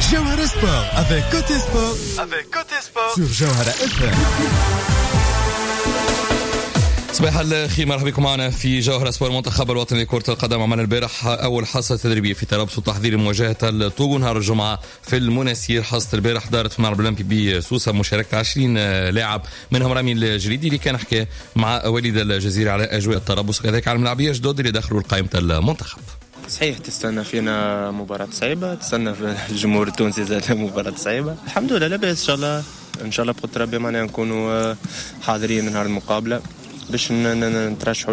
Jawhara Sport avec Côté Sport sur Jawhara FM. صباح الخير، مرحبا بكم معنا في جوهرة سبور. المنتخب الوطني لكرة القدم عمل البارح أول حصة تدريبية في طرابلس وتحضير مواجهة الطوغو نهار الجمعة في المناسير. حصة البارح دارت في الملعب الأولمبي بسوسة بمشاركة 20 لاعب، منهم رامي الجريدي اللي كان حكى مع وليد الجزيري على أجواء طرابلس وكذلك على الملاعبية جدد اللي دخلوا لقائمة المنتخب. صحيح تستنى فينا مباراة صعيبة، تستنى في الجمهور التونسي زاد مباراة صعيبة. الحمد لله لاباس إن شاء الله بقدر ربي معناها نكونوا حاضرين نهار المقابلة باش نترشحوا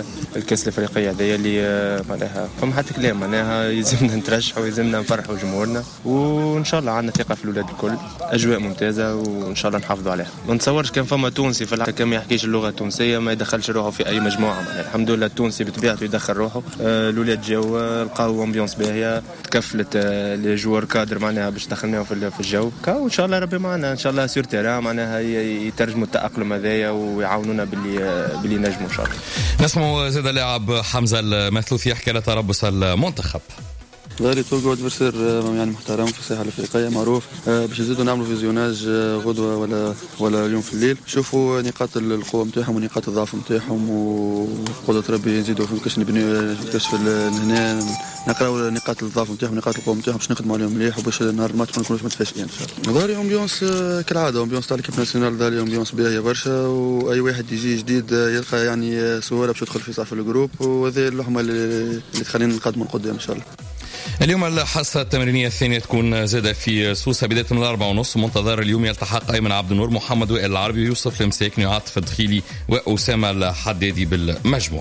للكاس الافريقيه هذه اللي معناها فما حتى كلام، معناها يلزمنا نترشحوا ويلزمنا نفرحوا جمهورنا، وان شاء الله عندنا ثقه في الاولاد الكل. اجواء ممتازه وان شاء الله نحافظوا عليها. ما نتصورش كان فما تونسي في الحكا ما يحكيش اللغه التونسيه ما يدخلش روحه في اي مجموعه، معناها الحمد لله التونسي بطبيعته يدخل روحه. الاولاد جاوا لقاو امبيونس باهيه، تكفلت لي جوار كادر معناها باش دخلناهم في الجو، وان شاء الله ربي معنا ان شاء الله سور تيران معناها يترجموا التاقلم هذايا ويعاونونا باللي نجموا ان شاء الله. نسمعوا زاد اللاعب حمزه المثلوثي يحكي على تربص المنتخب. غالي توقع ادفرسير يعني محترم في الساحه الافريقيه معروف، باش نزيدوا نعملوا فيزيوناج غدوه ولا اليوم في الليل، شوفوا نقاط القوه نتاعهم ونقاط الضعف نتاعهم، وقدرة ربي نزيدوا في كشف هنا نقراو نقاط الضعف نتاعهم ونقاط القوه نتاعهم باش نخدموا عليهم مليح وباش نهار الماتش ما نكونوش متفاجئين ان شاء الله. غالي امبيونس كالعاده، امبيونس تاع الكيب ناسيونال غالي امبيونس باهيه برشا، واي واحد يجي جديد يلقى يعني سهوله باش يدخل في صف الجروب، وهذه اللحمه اللي تخلينا نقدموا قدام ان شاء الله. اليوم الحصة التمرينية الثانية تكون زادة في سوسة بداية من 4:30. منتظر اليوم يلتحق أيمن عبد النور، محمد وائل العربي، يوسف المساكني، وعاطف الدخيلي، وأسامة الحدادي بالمجموعة.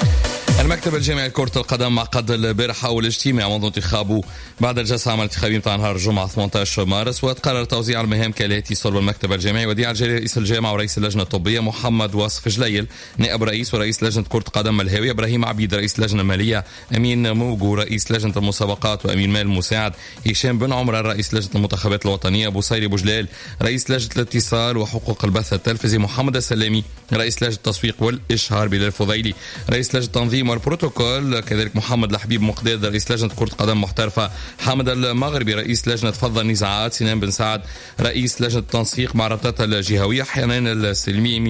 المكتب الجامعي لكرة القدم عقد البارح أول اجتماع منذ انتخابه بعد الجلسة العامة الانتخابية متاع نهار الجمعة 18 مارس، وتقرر توزيع المهام كالاتي: صلب المكتب الجامعي وديع الجليل رئيس الجامعة ورئيس اللجنة الطبية، محمد واصف جليل نائب رئيس ورئيس لجنة كرة قدم الهاوية، إبراهيم عبيد رئيس اللجنة المالية، أمين موجو رئيس لجنة المسابقات وأمين مال مساعد، هشام بن عمر رئيس لجنة المنتخبات الوطنية، بوصيري بوجلال رئيس لجنة الاتصال وحقوق البث التلفزي، محمد السلامي رئيس لجنة التسويق والإشهار، بلال الفضيلي رئيس لجنة التنظيم والبروتوكول، كذلك محمد الحبيب مقداد رئيس لجنة كرة قدم محترفة، حامد المغربي رئيس لجنة فض النزاعات، سنان بن سعد رئيس لجنة التنسيق مع الرابطات الجهوية، حنان السليمي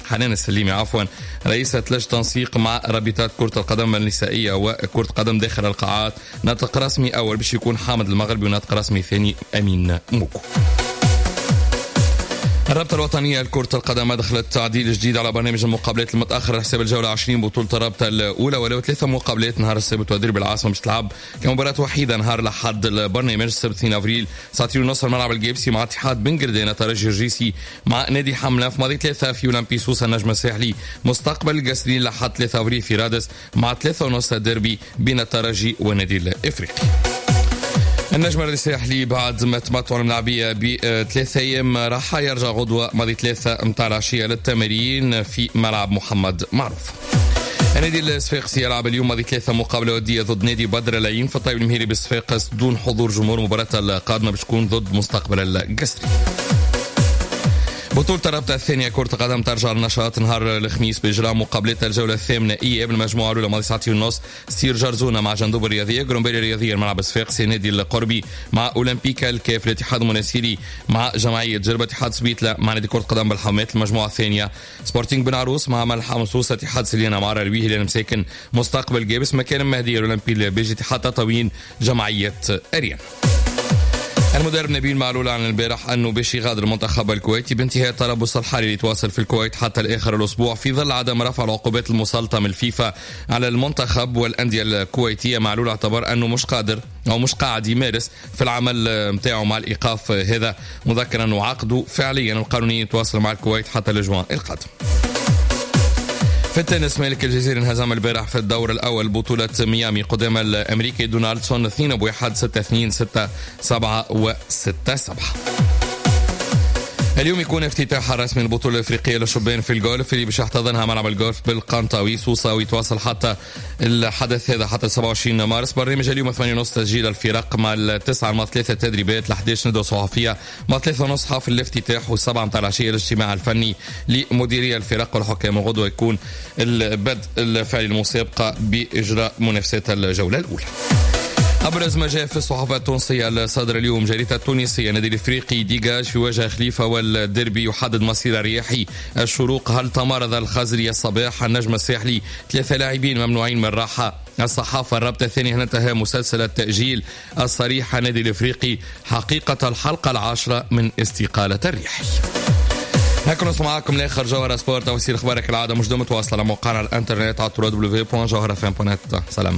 رئيسة لجنة تنسيق مع رابطات كرة القدم النسائية وكرة قدم داخل القاعات. ناطق رسمي أول باش يكون حامد المغربي، وناطق رسمي ثاني أمين موكو. الرابطة الوطنية لكرة القدم دخلت تعديل جديد على برنامج المقابلات المتأخر على حساب الجولة 20 بطولة الرابطة الأولى، ولو 3 مقابلات نهار السبت ودير بالعاصمة باش تلعب كمباراة وحيدة نهار الأحد. البرنامج السبت 2 أفريل ساعتين ونص الملعب الجيبسي مع اتحاد بن قردانة، ترجي الرجيسي مع نادي حملة، في ماضي 3 في أولمبي سوسة النجم الساحلي، مستقبل القسرين لحد 3 أفريل في رادس مع 3:30 ديربي بين الترجي والنادي الإفريقي. النجم الساحلي بعد ما تمتعوا الملاعبية ب3 أيام راح يرجع غدوة ماضي 3 متاع العشية للتمارين في ملعب محمد معروف. النادي الصفاقسي يلعب اليوم ماضي 3 مقابلة ودية ضد نادي بدر العين في الطيب المهيري بالصفاقس دون حضور جمهور. مباراة القادمة باش تكون ضد مستقبل القسري. بطولة الرابطة الثانية كرة قدم ترجع للنشاط نهار الخميس بإجراء مقابلات الجولة الثامنة إياب المجموعة الأولى ماضي 2:30. سير جرزونة مع جندوب الرياضية، جرومبيري الرياضية الملعب الصفاقسي، نادي القربي مع أولمبيكا الكاف، الاتحاد المناسيري مع جمعية جربة، اتحاد سبيتلا مع نادي كرة قدم بالحمامات المجموعة الثانية، سبورتينج بن عروس مع ملحة مصوصة، اتحاد سلينا مع رارويه هلال مساكن، مستقبل جابس، مكان مهدي الأولمبي البيجي، اتحاد تطاوين، جمعية أريان. المدرب نبيل معلول عن البارح أنه باش يغادر المنتخب الكويتي بانتهاء تربص الحالي اللي يتواصل في الكويت حتى الآخر الأسبوع في ظل عدم رفع العقوبات المسلطة من الفيفا على المنتخب والأندية الكويتية. معلول اعتبر أنه مش قادر أو مش قاعد يمارس في العمل متاعه مع الإيقاف هذا، مذكرا أنه عقده فعليا القانوني يتواصل مع الكويت حتى الأسبوع القادم. في التنس مالك الجزيري انهزم البارح في الدور الأول بطولة ميامي قدام الأمريكي دونالدسون 2-1 6-2 6-7 و6-7. اليوم يكون افتتاح رسمي البطولة الافريقية للشبان في الجولف اللي باش يحتضنها ملعب الجولف بالقنطاوي سوسة، ويتواصل حتى الحدث هذا حتى 27 مارس. برنامج اليوم 8:30 تسجيل الفرق مع 9 مع 3 تدريبات، 11 ندوة صحفية مع 3:30 حفل الافتتاح، و7 متاع العشية الاجتماع الفني لمديرية الفرق والحكام. وغدوة يكون البدء الفعلي المسابقة بإجراء منافسات الجولة الأولى. أبرز ما جاء في الصحافة التونسية الصادرة اليوم: جريدة التونسية نادي الإفريقي ديجاج في وجه خليفة والديربي يحدد مصير الرياحي. الشروق: هل تمرض الخزري الصباح؟ النجم الساحلي: 3 لاعبين ممنوعين من الراحة. الصحافة: الرابطة الثانية هل انتهى مسلسل التأجيل؟ الصريحة: نادي الإفريقي حقيقة الحلقة 10 من استقالة الرياحي. هكذا نصل معكم لاخر جوهرة سبورت. توصيل اخبارك العاده مش متواصله على موقعنا الانترنت على www.jawharafm.net. سلام.